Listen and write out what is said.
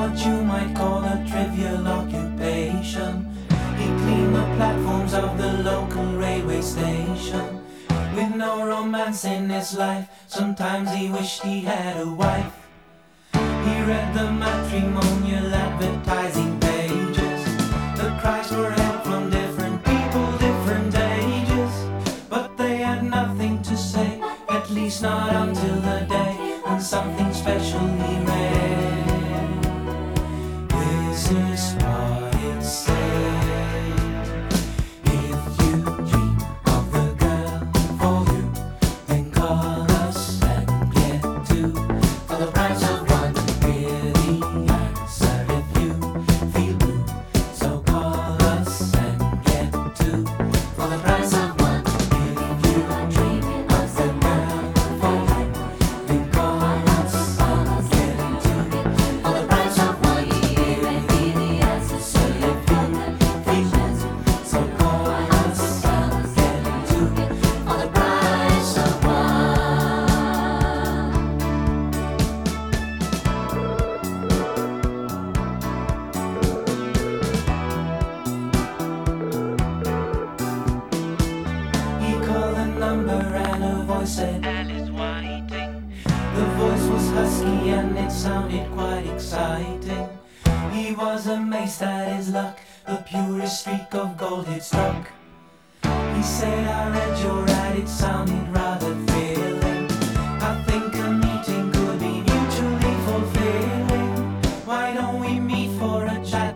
what you might call a trivial occupation. He cleaned the platforms of the local railway station. With no romance in his life, sometimes he wished he had a wife. He read the matrimonial advertising pages, the cries for help from different people, different ages. But they had nothing to say, at least not until the day when something special he read. This is what it said: if you dream of the girl for you, then call us and get two for the price of one. We're the answer if you feel blue, so call us and get two for the price of one. If you dream of the girl for you, then call us and get two for the price of one. We're the answer if you feel blue, so call us and get two for the price of one. He called the number and a voice said, Alice Whiting. The voice was husky and it sounded quite exciting. He was amazed at his luck, the purest streak of gold he'd struck. He said, I read your ad, it sounded rather thrilling. I think a meeting could be mutually fulfilling. Why don't we meet for a chat